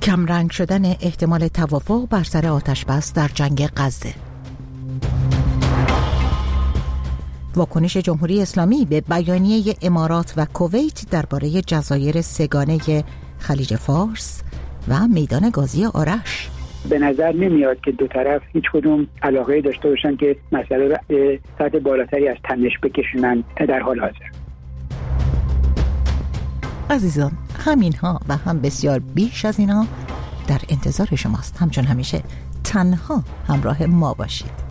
کمرنگ شدن احتمال توافق بر سر آتش‌بس در جنگ غزه. واکنش جمهوری اسلامی به بیانیه امارات و کویت درباره جزایر سه‌گانه خلیج فارس و میدان گازی آرش. به نظر نمیاد که دو طرف هیچ کدوم علاقه داشته باشن که مسئله را به سطح بالاتری از تنش بکشونن در حال حاضر. عزیزان، همینها و هم بسیار بیش از اینا در انتظار شماست. همچون همیشه تنها همراه ما باشید.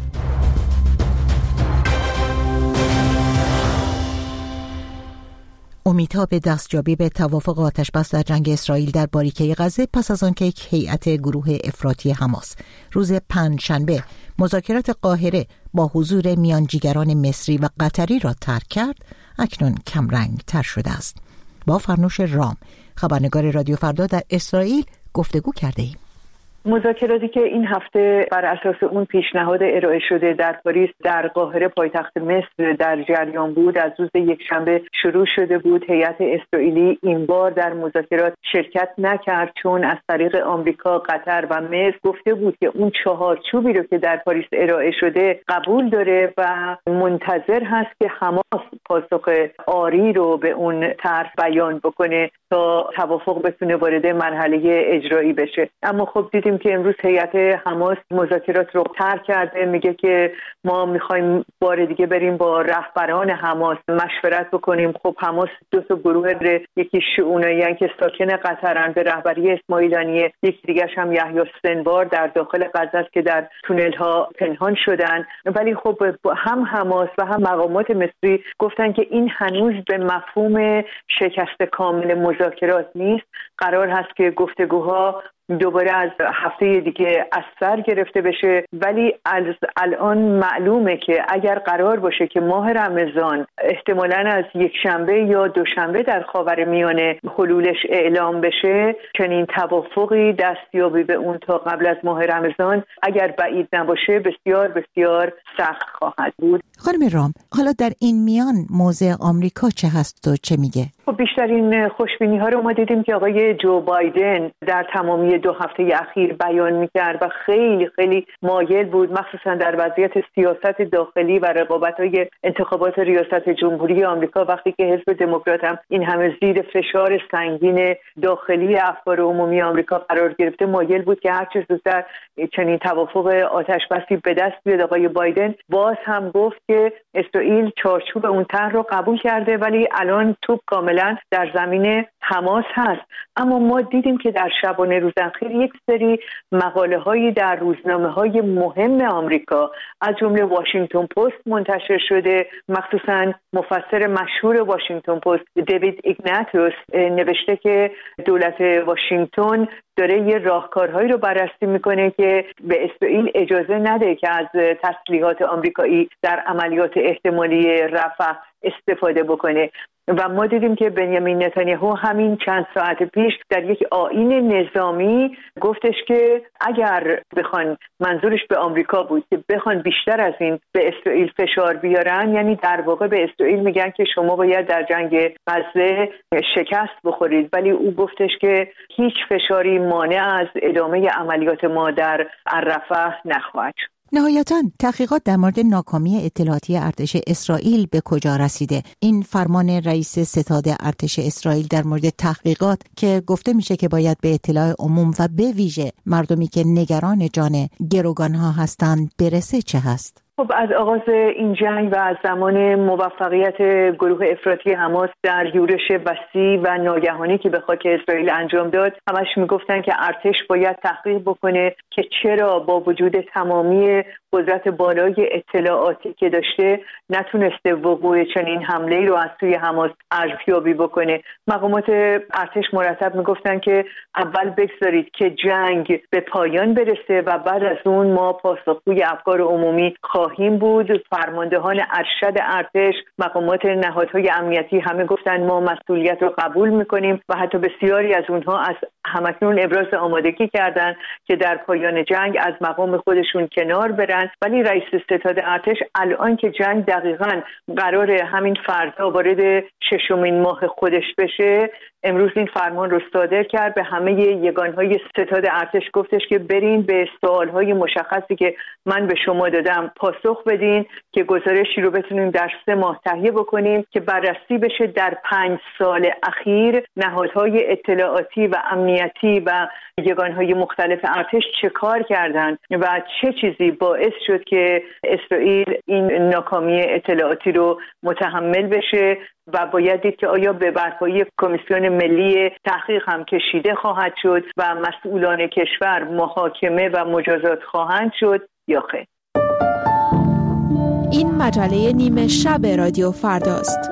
امیدها به دستیابی به توافق آتش‌بس در جنگ اسرائیل در باریکه غزه پس از آنکه یک هیئت گروه افراطی حماس روز پنجشنبه مذاکرات قاهره با حضور میانجیگران مصری و قطری را ترک کرد، اکنون کمرنگ تر شده است. با فرنوش رام، خبرنگار رادیو فردا در اسرائیل، گفتگو کرده ایم. مذاکراتی که این هفته بر اساس اون پیشنهاد ارائه شده در پاریس در قاهره پایتخت مصر در جریان بود، از روز یکشنبه شروع شده بود. هیئت اسرائیلی این بار در مذاکرات شرکت نکرد، چون از طریق آمریکا، قطر و مصر گفته بود که اون چهارچوبی رو که در پاریس ارائه شده قبول داره و منتظر هست که حماس پاسخ آری رو به اون طرح بیان بکنه تا توافق بتونه وارد مرحله اجرایی بشه. اما خب دیدیم که امروز هیئت حماس مذاکرات رو ترک کرده، میگه که ما میخوایم بار دیگه بریم با رهبران حماس مشورت بکنیم. خب حماس دو تا گروه داره، یکی اونایی که ساکن قطرن به رهبری اسماعیل هانیه، یکی دیگه هم یحیی سنوار در داخل غزه است که در تونل ها پنهان شدن. ولی خب هم حماس و هم مقامات مصری گفتن که این هنوز به مفهوم شکست کامل مذاکرات نیست. قرار هست که گفتگوها دوباره از هفته دیگه از سر گرفته بشه، ولی از الان معلومه که اگر قرار باشه که ماه رمضان احتمالاً از یک شنبه یا دوشنبه در خاورمیانه حلولش اعلام بشه، چنین توافقی دستیابی به اون تا قبل از ماه رمضان اگر بعید نباشه بسیار بسیار سخت خواهد بود. خانم رام، حالا در این میان موضع آمریکا چه هست و چه میگه؟ خب بیشترین خوشبینی ها رو ما دیدیم که آقای جو بایدن در تمامی 2 هفته اخیر بیان میکرد و خیلی خیلی مایل بود، مخصوصا در وضعیت سیاست داخلی و رقابت‌های انتخابات ریاست جمهوری آمریکا، وقتی که حزب دموکرات هم این همه زیر فشار سنگین داخلی افکار عمومی آمریکا قرار گرفته، مایل بود که هر چه زودتر چنین توافق آتش‌بسی به دست بیاد. آقای بایدن باز هم گفت که اسرائیل چارچوب اون طرح رو قبول کرده، ولی الان توپ کاملا در زمین حماس هست. اما ما دیدیم که در شبانه روز اخیر یک سری مقاله‌هایی در روزنامه‌های مهم آمریکا از جمله واشنگتن پست منتشر شده. مخصوصا مفسر مشهور واشنگتن پست دیوید ایگناتیوس نوشته که دولت واشنگتن داره یه راهکارهایی رو بررسی میکنه که به اسرائیل اجازه نده که از تسلیحات آمریکایی در عملیات احتمالی رفح استفاده بکنه. و ما دیدیم که بنیامین نتانیاهو همین چند ساعت پیش در یک آیین نظامی گفتش که اگر بخوان، منظورش به آمریکا بود، که بخوان بیشتر از این به اسرائیل فشار بیارن، یعنی در واقع به اسرائیل میگن که شما باید در جنگ غزه شکست بخورید، ولی او گفتش که هیچ فشاری مانع از ادامه عملیات ما در رفح نخواهد شد. نهایتاً تحقیقات در مورد ناکامی اطلاعاتی ارتش اسرائیل به کجا رسیده؟ این فرمان رئیس ستاد ارتش اسرائیل در مورد تحقیقات که گفته میشه که باید به اطلاع عموم و به ویژه مردمی که نگران جان گروگانها هستند برسه چه هست؟ خب از آغاز این جنگ و از زمان موفقیت گروه افراطی حماس در یورش وسیع و ناگهانی که به خاک اسرائیل انجام داد، همش میگفتن که ارتش باید تحقیق بکنه که چرا با وجود تمامی قدرت بالای اطلاعاتی که داشته نتونسته وقوع چنین حمله‌ای رو از سوی حماس ارزیابی بکنه. مقامات ارتش مرتب میگفتن که اول بگذارید که جنگ به پایان برسه و بعد از اون ما پاسخگوی افکار عمومی خواهیم بود. فرماندهان ارشد ارتش، مقامات نهادهای امنیتی همه گفتن ما مسئولیت رو قبول میکنیم و حتی بسیاری از اونها از همکنون ابراز آمادگی کردن که در پایان جنگ از مقام خودشون کنار برن. ولی رئیس ستاد ارتش الان که جنگ دقیقاً قرار همین فردا وارد 6مین ماه خودش بشه، امروز این فرمان رو صادر کرد. به همه یگانهای ستاد ارتش گفتش که برین به سوالهای مشخصی که من به شما دادم پاسخ بدین که گزارشی رو بتونیم در 3 ماه تهیه بکنیم که بررسی بشه در 5 سال اخیر نهادهای اطلاعاتی و امنیتی و یگانهای مختلف ارتش چه کار کردن و چه چیزی باعث شد که اسرائیل این ناکامی اطلاعاتی رو متحمل بشه و باید دید که آیا به برپایی کمیسیون ملی تحقیق هم کشیده خواهد شد و مسئولان کشور محاکمه و مجازات خواهند شد یا خیر. این مجله نیمه شب رادیو فرداست.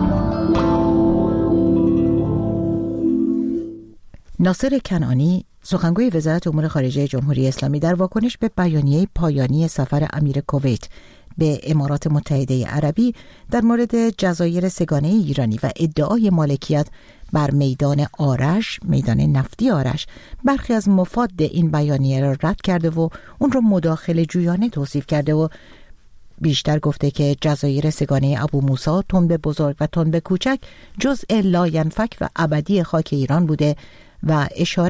ناصر کنعانی، سخنگوی وزارت امور خارجه جمهوری اسلامی، در واکنش به بیانیه پایانی سفر امیر کویت به امارات متحده عربی در مورد جزایر سه‌گانه ایرانی و ادعای مالکیت بر میدان آرش، میدان نفتی آرش، برخی از مفاد این بیانیه را رد کرده و اون را مداخله جویانه توصیف کرده و بیشتر گفته که جزایر سه‌گانه ابو موسی، تنبه بزرگ و تنبه کوچک جزء لاینفک و ابدی خاک ایران بوده و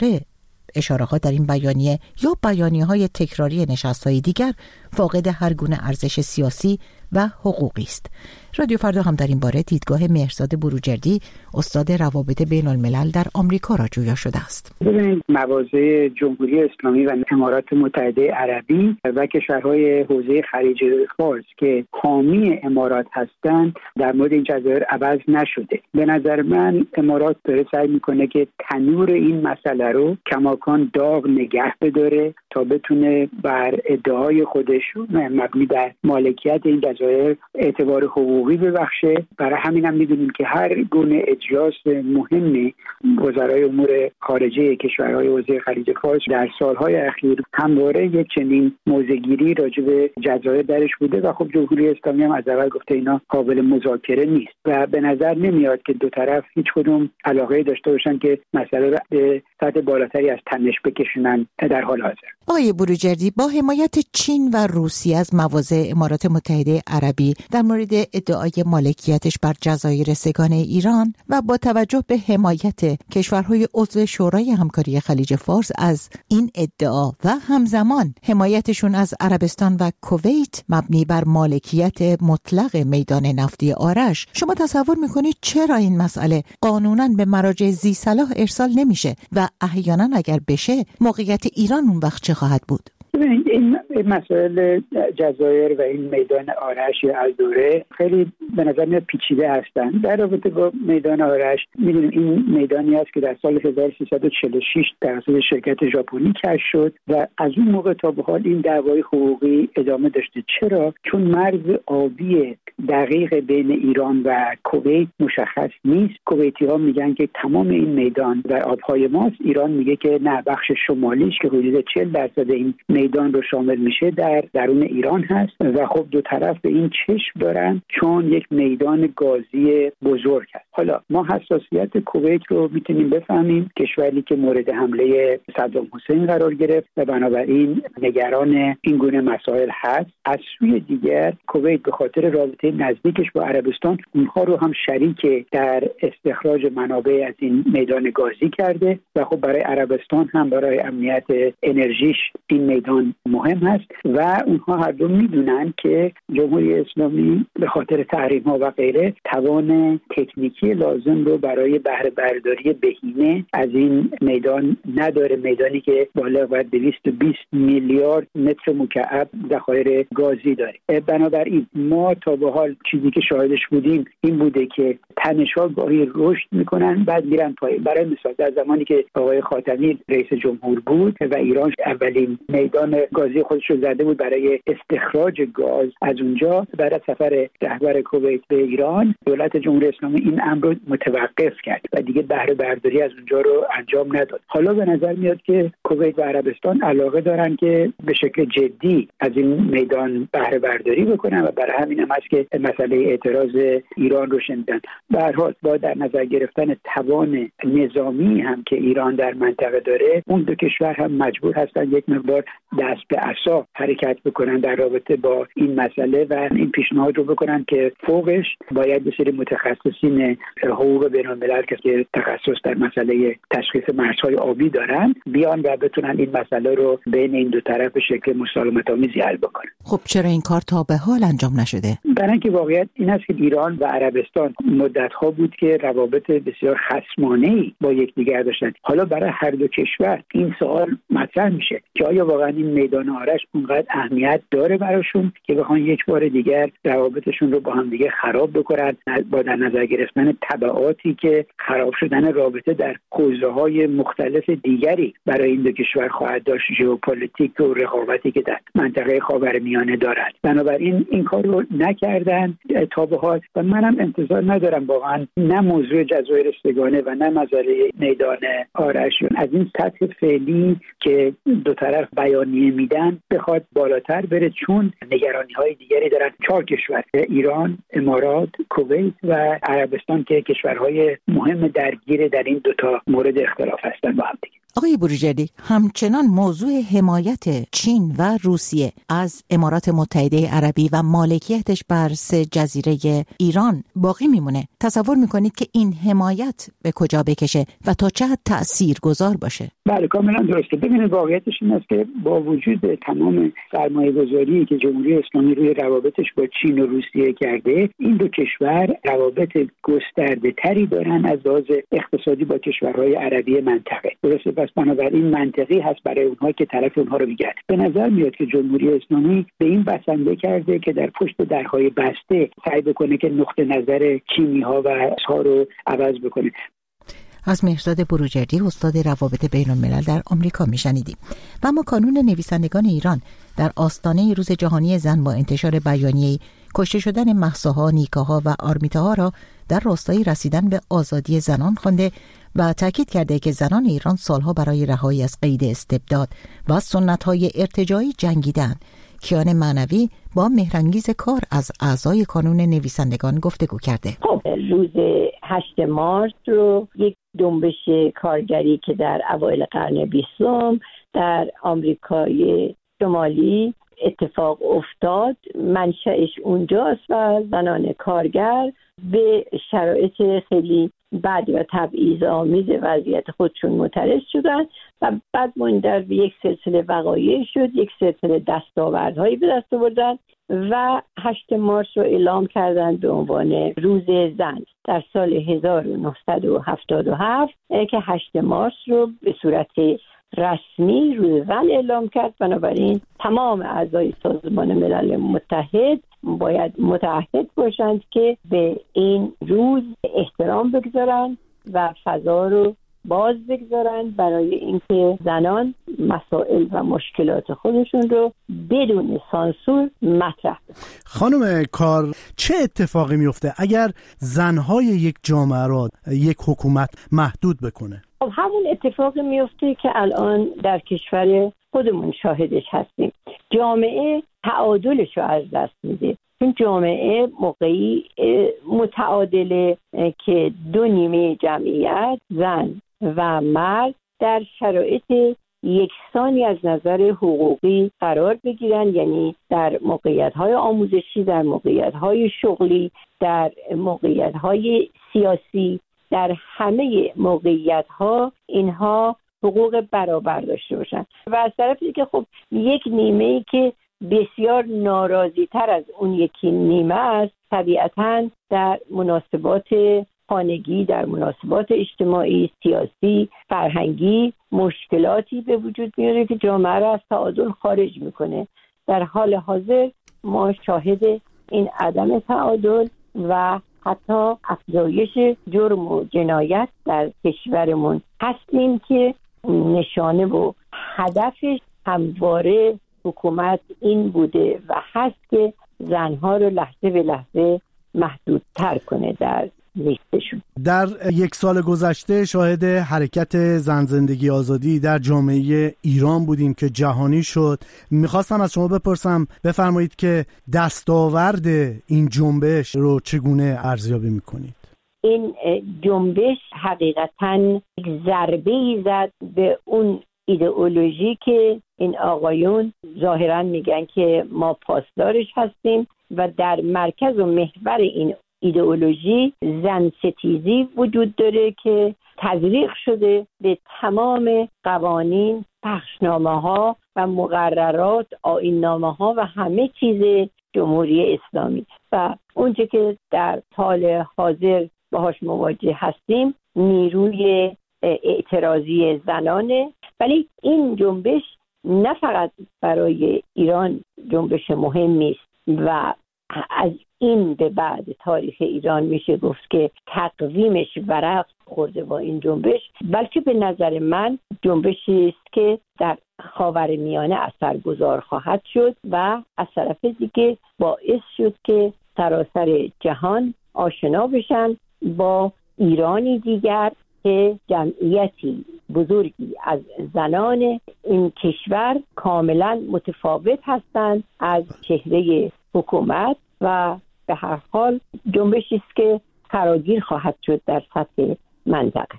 اشاره ها در این بیانیه یا بیانیه های تکراری نشست‌های دیگر فاقد هر گونه ارزش سیاسی و حقوقی است. رادیو فردا هم در این باره دیدگاه مهرزاد بروجردی، استاد روابط بین الملل در آمریکا را جویا شده است. ببینید، مواضع جمهوری اسلامی و امارات متحده عربی و کشورهای حوزه خلیج فارس که حامی امارات هستند در مورد این جزایر عوض نشده. به نظر من امارات داره سعی میکنه که تنور این مسئله رو کماکان داغ نگه بداره تا بتونه بر ادعای خودش مبنی بر مالکیت این جزایر اعتبار حقوقی ببخشه. برای همین هم میدونیم که هر گونه اجلاس مهم وزرای امور خارجه کشورهای حوزه خلیج فارس در سالهای اخیر همواره یک چنین موضع‌گیری راجع به جزایر درش بوده و خب جمهوری اسلامی هم از اول گفته اینا قابل مذاکره نیست و به نظر نمیاد که دو طرف هیچ کدوم علاقه داشته باشن که مسئله را به سطح بالاتری از تنش بکشونن در حال حاضر. آقای بروجردی، با حمایت چین و روسیه از مواضع امارات متحده عربی در مورد ادعای مالکیتش بر جزایر سه‌گانه ایران و با توجه به حمایت کشورهای عضو شورای همکاری خلیج فارس از این ادعا و همزمان حمایتشون از عربستان و کویت مبنی بر مالکیت مطلق میدان نفتی آرش، شما تصور میکنید چرا این مسئله قانونا به مراجع ذی صلاح ارسال نمیشه و احیانا اگر بشه موقعیت ایران اون وقت چه خواهد بود؟ این مسائل جزایر و این میدان آرش یا الدوره خیلی به نظر میاد پیچیده هستند. در رابطه با میدان آرش میدونیم این میدانی است که در سال 1346 توسط شرکت ژاپنی کشف شد و از اون موقع تا به حال این دعوای حقوقی ادامه داشته. چرا؟ چون مرز آبی دقیق بین ایران و کویت مشخص نیست. کویتی‌ها میگن که تمام این میدان در آبهای ماست. ایران میگه که نه، بخش شمالیش که حدود 40% این میدان رو شامل میشه در درون ایران هست و خب دو طرف به این چشم دارن چون یک میدان گازی بزرگ هست. حالا ما حساسیت کویت رو میتونیم بفهمیم، کشوری که مورد حمله صدام حسین قرار گرفت و بنابراین نگران این گونه مسائل هست. از سوی دیگر کویت به خاطر رابطه نزدیکش با عربستان اونها رو هم شریک در استخراج منابع از این میدان گازی کرده و خب برای عربستان هم برای امنیت انرژیش این میدان مهم هست و اونها هر دو میدونن که جمهوری اسلامی به خاطر تحریم‌ها و غیره توان تکنیکی لازم رو برای بهره برداری بهینه از این میدان نداره، میدانی که بالغ بر 220 میلیارد متر مکعب ذخایر گازی داره. بنابراین ما تا به حال چیزی که شاهدش بودیم این بوده که تنش‌ها گاهی رشد میکنن بعد میرن پایین. برای مثال در زمانی که آقای خاتمی رئیس جمهور بود و ایران اولین میدان گازی خودش رو زده بود برای استخراج گاز از اونجا، بعد از سفر رهبر کویت به ایران دولت جمهوری اسلامی این امر رو متوقف کرد و دیگه بهره برداری از اونجا رو انجام نداد. حالا به نظر میاد که کویت و عربستان علاقه دارن که به شکل جدی از این میدان بهره برداری بکنن و برای همین هم هست که که مسئله اعتراض ایران رو شنیدن. به هر حال با در نظر گرفتن توان نظامی هم که ایران در منطقه داره، اون دو کشور هم مجبور هستن یک مقدار دست به عصا حرکت بکنن در رابطه با این مسئله و این پیشنهاد رو بکنن که فوقش باید به سری متخصصین حقوق بین‌الملل که تخصص در مسئله تشخیص مرزهای آبی دارن بیان و بتونن این مسئله رو بین این دو طرف به شکل مسالمت‌آمیزی حل بکنن. خب چرا این کار تا به حال انجام نشده؟ برای اینکه واقعیت این است که ایران و عربستان مدت‌ها بود که روابط بسیار خصمانه‌ای با یکدیگر داشتن. حالا برای هر دو کشور این سوال مطرح میشه که آیا واقعا این میدان آرش اونقدر اهمیت داره براشون که بخوان یک بار دیگر روابطشون رو با هم دیگه خراب بکنن، با در نظر گرفتن تبعاتی که خراب شدن رابطه در حوزه‌های مختلف دیگری برای این دو کشور خواهد داشت، ژئوپلیتیک و رقابتی که در منطقه خاورمیانه دارند. بنابراین این کار رو نکردن تا به حال و منم انتظار ندارم واقعا نه موضوع جزایر سگانه و نه مسئله میدان آرش از این سطح فعلی که دو طرف بیانیه میدن بخواد بالاتر بره، چون نگرانی‌های دیگری دارن. 4 کشور، ایران، امارات، کویت و عربستان که کشورهای مهم درگیر در این دو تا مورد اختلاف هستن با هم دیگه. آقای بروجردی، همچنان موضوع حمایت چین و روسیه از امارات متحده عربی و مالکیتش بر 3 جزیره ایران باقی میمونه. تصور میکنید که این حمایت به کجا بکشه و تا چه حد تأثیرگذار باشه؟ بله کاملا درسته. ببینید واقعیتش این است که با وجود تمام سرمایه‌گذاری که جمهوری اسلامی روی روابطش با چین و روسیه کرده، این دو کشور روابط گسترده تری دارن از لحاظ اقتصادی با کشورهای عربی منطقه. درسته، پس بنابراین منطقی هست برای اونها که طرف اونها رو بگیرن. به نظر میاد که جمهوری اسلامی به این بسنده کرده که در پشت درهای بسته سعی بکنه که نقطه نظر چینی‌ها و اصحا رو عوض بکنه. از مهرزاد بروجردی، استاد روابط بین‌الملل در آمریکا میشنیدیم. و اما کانون نویسندگان ایران در آستانه روز جهانی زن با انتشار بیانیه‌ای کشته شدن مهساها، نیکاها و آرمیتاها را در راستای رسیدن به آزادی زنان خوانده و تاکید کرده که زنان ایران سالها برای رهایی از قید استبداد و سنت‌های ارتجاعی جنگیدند. کیان معنوی با مهرانگیز کار از اعضای کانون نویسندگان گفتگو کرده. خب روز 8 مارس رو یک جنبش کارگری که در اوایل قرن 20 در آمریکای شمالی اتفاق افتاد منشأش اونجاست و زنان کارگر به شرایط خیلی بد و تبعیض‌آمیز وضعیت خودشون معترض شدن و بعد منجر به یک سلسله وقایع شد، یک سلسله دستاوردهایی به دست آوردن و 8 مارس رو اعلام کردن به عنوان روز زن در سال 1977 که 8 مارس رو به صورت رسمی روز زن اعلام کرد. بنابراین تمام اعضای سازمان ملل متحد باید متعهد باشند که به این روز احترام بگذارند و فضا رو باز بگذارند برای اینکه زنان مسائل و مشکلات خودشون رو بدون سانسور مطرح کنند. خانم کار، چه اتفاقی میفته اگر زنهای یک جامعه را یک حکومت محدود بکنه؟ خب همون اتفاقی میفته که الان در کشور خودمون شاهدش هستیم. جامعه تعادلش رو از دست میده. چون جامعه موقعی متعادله که 2 نیمه جمعیت زن و مرد در شرایط یکسانی از نظر حقوقی قرار بگیرن، یعنی در موقعیت‌های آموزشی، در موقعیت‌های شغلی، در موقعیت‌های سیاسی، در همه موقعیت‌ها اینها حقوق برابر داشته باشن. و از طرف دیگه خب یک نیمه‌ای که بسیار ناراضی تر از اون یکی نیمه است، طبیعتاً در مناسبات خانگی، در مناسبات اجتماعی، سیاسی، فرهنگی مشکلاتی به وجود میاره که جامعه را از تعادل خارج میکنه. در حال حاضر ما شاهد این عدم تعادل و حتی افزایش جرم و جنایت در کشورمون هستیم که نشانه و هدفش همواره حکومت این بوده و هست که زنها رو لحظه به لحظه محدودتر کنه در نیستشون. در یک سال گذشته شاهد حرکت زن زندگی آزادی در جامعه ایران بودیم که جهانی شد. میخواستم از شما بپرسم، بفرمایید که دستاورد این جنبش رو چگونه ارزیابی میکنید؟ این جنبش حقیقتاً یک ضربه‌ای زد به اون ایدئولوژی که این آقایون ظاهراً میگن که ما پاسدارش هستیم و در مرکز و محور این ایدئولوژی زن ستیزی وجود داره که تزریق شده به تمام قوانین، بخشنامه‌ها و مقررات، آیین‌نامه‌ها و همه چیز جمهوری اسلامی. و اونچه که در حال حاضر باهاش مواجه هستیم نیروی اعتراضی زنانه. ولی این جنبش نه فقط برای ایران جنبش مهمی است و از این به بعد تاریخ ایران میشه گفت که تقویمش ورق خورده با این جنبش، بلکه به نظر من جنبشی است که در خاورمیانه اثرگذار خواهد شد و از طرف دیگه باعث شد که سراسر جهان آشنا بشن با ایرانی دیگر که جمعیتی بزرگی از زنان این کشور کاملا متفاوت هستند از چهره حکومت و به هر حال جنبشی است که فراگیر خواهد شد در سطح منطقه.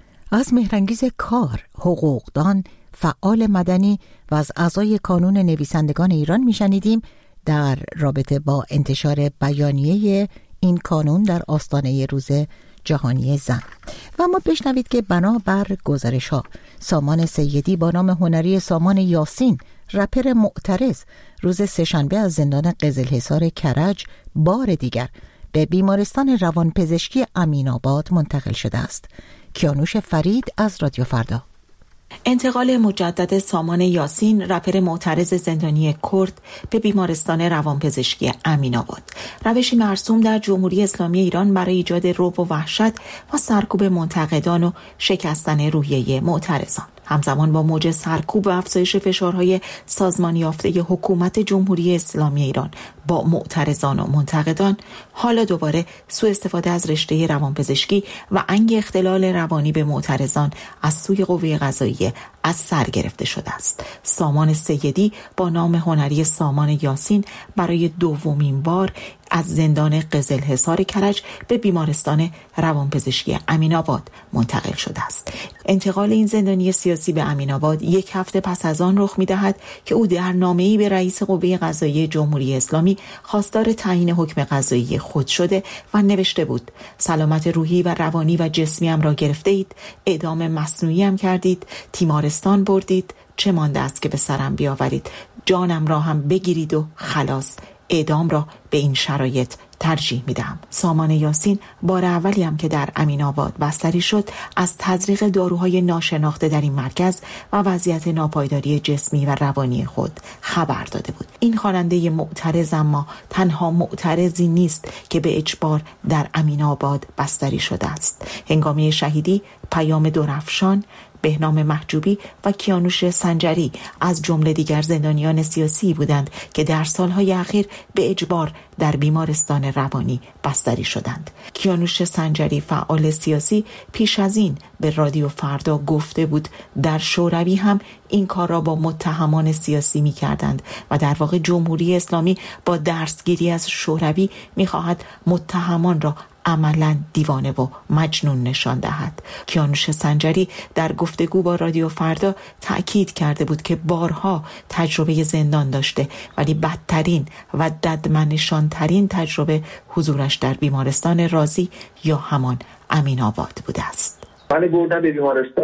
از مهرانگیز کار، حقوقدان، فعال مدنی و از اعضای کانون نویسندگان ایران میشنیدیم در رابطه با انتشار بیانیه این کانون در آستانه روز جهانی زن. و اما بشنوید که بنابر گزارش ها سامان سیدی با نام هنری سامان یاسین، رپر معترض، روز سه‌شنبه از زندان قزلحصار کرج بار دیگر به بیمارستان روانپزشکی امین‌آباد منتقل شده است. کیانوش فرید از رادیو فردا. انتقال مجدد سامان یاسین، رپر معترض زندانی کرد، به بیمارستان روانپزشکی امین‌آباد، روشی مرسوم در جمهوری اسلامی ایران برای ایجاد رعب و وحشت و سرکوب منتقدان و شکستن روحیه معترضان. همزمان با موج سرکوب و افزایش فشارهای سازمانی یافته حکومت جمهوری اسلامی ایران با معترضان و منتقدان، حالا دوباره سوء استفاده از رشته روانپزشکی و انگ اختلال روانی به معترضان از سوی قوه قضاییه از سر گرفته شده است. سامان سیدی با نام هنری سامان یاسین برای دومین بار از زندان قزلحصار کرج به بیمارستان روانپزشکی امین‌آباد منتقل شده است. انتقال این زندانی سیاسی به امین‌آباد یک هفته پس از آن رخ می‌دهد که او در نامه‌ای به رئیس قوه قضاییه جمهوری اسلامی خواستار تعیین حکم قضایی خود شده و نوشته بود: سلامت روحی و روانی و جسمیم را گرفته اید، اعدام مصنوعی هم کردید، تیمارستان بردید، چه مانده است که به سرم بیاورید، جانم را هم بگیرید و خلاص، اعدام را به این شرایط ترجیح میدم. سامان یاسین بار اولی هم که در امین‌آباد بستری شد از تزریق داروهای ناشناخته در این مرکز و وضعیت ناپایداری جسمی و روانی خود خبر داده بود. این خواننده معترض اما تنها معترضی نیست که به اجبار در امین‌آباد بستری شده است. هنگامی شهیدی پیام درفشان، بهنام محجوبی و کیانوش سنجری از جمله دیگر زندانیان سیاسی بودند که در سالهای اخیر به اجبار در بیمارستان روانی بستری شدند. کیانوش سنجری، فعال سیاسی، پیش از این به رادیو فردا گفته بود در شوروی هم این کار را با متهمان سیاسی می کردند و در واقع جمهوری اسلامی با درسگیری از شوروی می خواهد متهمان را عملاً دیوانه و مجنون نشان دهد. کیانوش سنجری در گفتگو با رادیو فردا تأکید کرده بود که بارها تجربه زندان داشته، ولی بدترین و ددمنشانترین تجربه حضورش در بیمارستان رازی یا همان امین‌آباد بوده است. من بردم به بیمارستان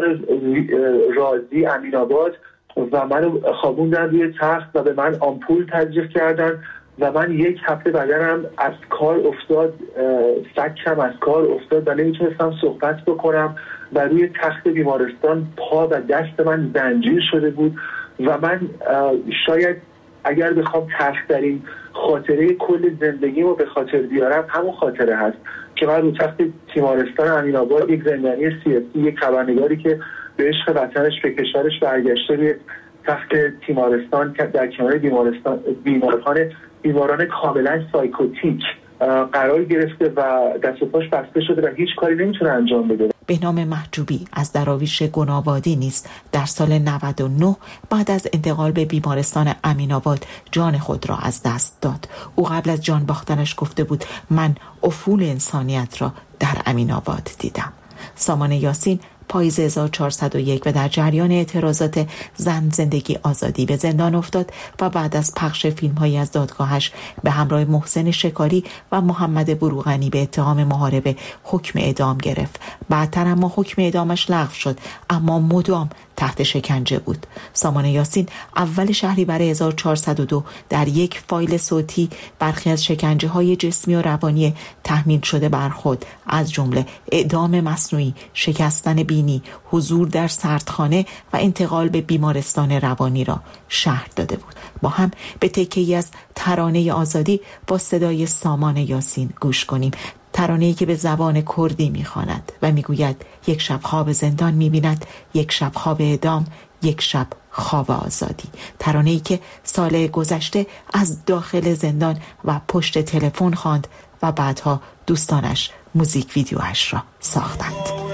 رازی امین‌آباد و من خوابوندن روی تخت و به من آمپول تزریق کردن و من یک هفته بدنم از کار افتاد، سکم از کار افتاد و نمیتونستم صحبت بکنم و روی تخت بیمارستان پا و دست من زنجیر شده بود و من شاید اگر بخوام تلخ‌ترین خاطره کل زندگیمو به خاطر بیارم همون خاطره هست که من رو تخت تیمارستان امین‌آباد یک زندانی سیاسی، یک خبرنگاری که به عشق وطنش به کشورش برگشته روی تخت تیمارستان در کنار بیماران کاملا سایکوتیک قرار گرفته و دست و پاش بسته شده و هیچ کاری نمیتونه انجام بده. بهنام محجوبی از دراویش گنابادی نیز در سال 99 بعد از انتقال به بیمارستان امین‌آباد جان خود را از دست داد. او قبل از جان باختنش گفته بود من افول انسانیت را در امین‌آباد دیدم. سامان یاسین پاییز 1401 و در جریان اعتراضات زن زندگی آزادی به زندان افتاد و بعد از پخش فیلم‌هایی از دادگاهش به همراه محسن شکاری و محمد بروغنی به اتهام محاربه حکم اعدام گرفت. بعدتر اما حکم اعدامش لغو شد، اما مدام تحت شکنجه بود. سامان یاسین اول شهریور 1402 در یک فایل صوتی برخی از شکنجه‌های جسمی و روانی تحمیل شده بر خود از جمله اعدام مصنوعی، شکستن بینی، حضور در سردخانه و انتقال به بیمارستان روانی را شرح داده بود. با هم به تکه‌ای از ترانه آزادی با صدای سامان یاسین گوش کنیم. ترانه‌ای که به زبان کردی می‌خواند و می‌گوید یک شب خواب زندان می‌بیند، یک شب خواب اعدام، یک شب خواب آزادی. ترانه‌ای که سال گذشته از داخل زندان و پشت تلفن خواند و بعدها دوستانش موزیک ویدیوهاش را ساختند.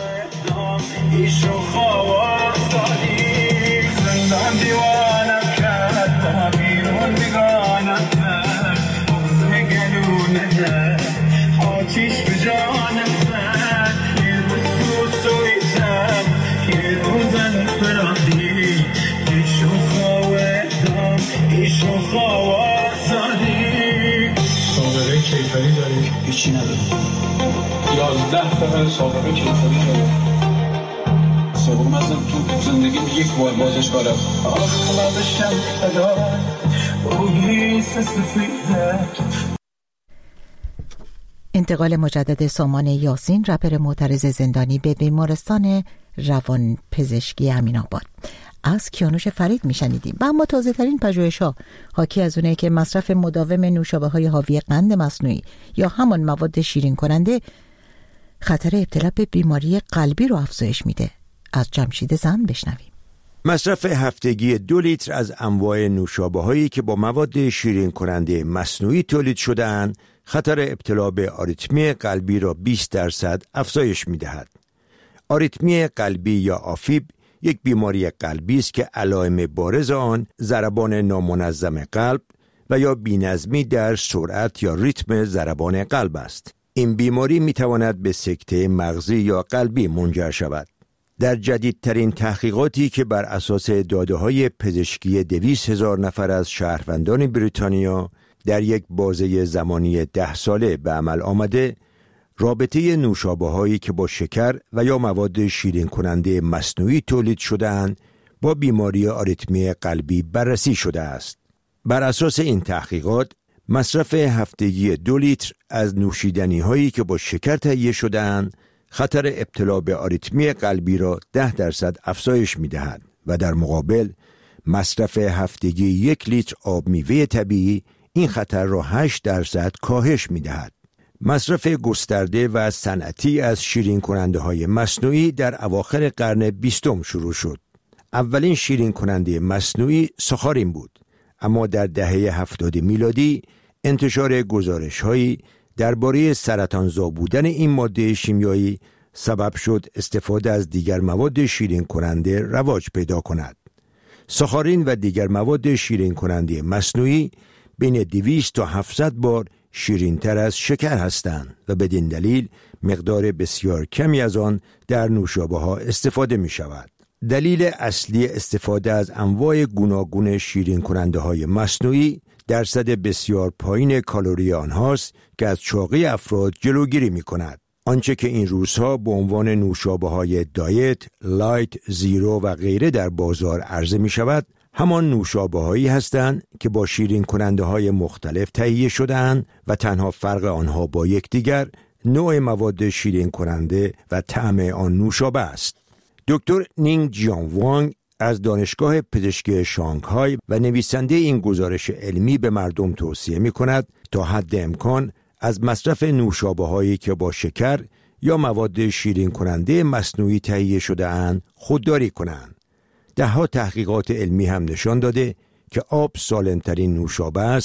هیچی نداره. 11 سال سابقه کیفری داره. سوم از تو زندگی یک بار بازش کارم. انتقال مجدد سامان یاسین رپر معترض زندانی به بیمارستان روان پزشکی امین‌آباد. از کیانوش فرید میشنیدیم. و اما تازه ترین پژوهش‌ها حاکی از اونه که مصرف مداوم نوشابه‌های حاوی قند مصنوعی یا همان مواد شیرین کننده خطر ابتلا به بیماری قلبی رو افزایش میده. از جمشید زند بشنویم. مصرف هفتگی 2 لیتر از انواع نوشابه‌هایی که با مواد شیرین کننده مصنوعی تولید شده‌اند خطر ابتلا به آریتمی قلبی را 20% افزایش می‌دهد. آریتمی قلبی یا آفیب یک بیماری قلبی است که علائم بارز آن ضربان نامنظم قلب و یا بی‌نظمی در سرعت یا ریتم ضربان قلب است. این بیماری می‌تواند به سکته مغزی یا قلبی منجر شود. در جدیدترین تحقیقاتی که بر اساس داده‌های پزشکی 200,000 نفر از شهروندان بریتانیا در یک بازه زمانی 10 ساله به عمل آمده، رابطه نوشابه‌هایی که با شکر و یا مواد شیرین کننده مصنوعی تولید شده‌اند با بیماری آریتمی قلبی بررسی شده است. بر اساس این تحقیقات، مصرف هفتگی 2 لیتر از نوشیدنی‌هایی که با شکر تهیه شده‌اند خطر ابتلا به آریتمی قلبی را 10% افزایش می‌دهد و در مقابل مصرف هفتگی 1 لیتر آب میوه طبیعی این خطر را 8% کاهش می‌دهد. مصرف گسترده و صنعتی از شیرین کننده های مصنوعی در اواخر قرن 20 شروع شد. اولین شیرین کننده مصنوعی ساخارین بود، اما در دهه 70 میلادی انتشار گزارش هایی درباره سرطانزا بودن این ماده شیمیایی سبب شد استفاده از دیگر مواد شیرین کننده رواج پیدا کند. ساخارین و دیگر مواد شیرین کننده مصنوعی بین 200 تا 700 بار شیرین‌تر از شکر هستند و بدین دلیل مقدار بسیار کمی از آن در نوشابه‌ها استفاده می‌شود. دلیل اصلی استفاده از انواع گوناگون شیرین کننده‌های مصنوعی درصد بسیار پایین کالری آنهاست که از چاقی افراد جلوگیری می‌کند. آنچه که این روزها به عنوان نوشابه‌های دایت، لایت، زیرو و غیره در بازار عرضه می‌شود، همان نوشابه‌هایی هستند که با شیرین کننده های مختلف تهیه شده‌اند و تنها فرق آنها با یکدیگر نوع مواد شیرین کننده و طعم آن نوشابه است. دکتر نینگ جیان وانگ از دانشگاه پزشکی شانگهای و نویسنده این گزارش علمی به مردم توصیه می‌کند تا حد امکان از مصرف نوشابه‌هایی که با شکر یا مواد شیرین کننده مصنوعی تهیه شده‌اند خودداری کنند. ده‌ها تحقیقات علمی هم نشان داده که آب سالم‌ترین نوشابه است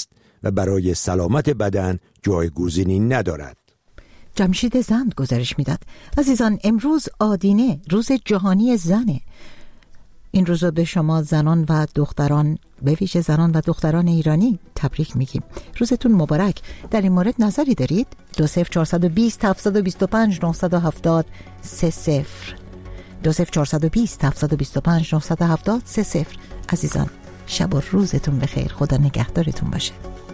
و برای سلامت بدن جایگزینی ندارد. جمشید زند گزارش میداد. عزیزان، امروز آدینه، روز جهانی زنه. این روز به شما زنان و دختران، به ویژه زنان و دختران ایرانی تبریک میگیم. روزتون مبارک. در این مورد نظری دارید؟ 20420 725 970 30 20420 725 970 30. عزیزان، شب و روزتون بخیر. خدا نگهدارتون باشه.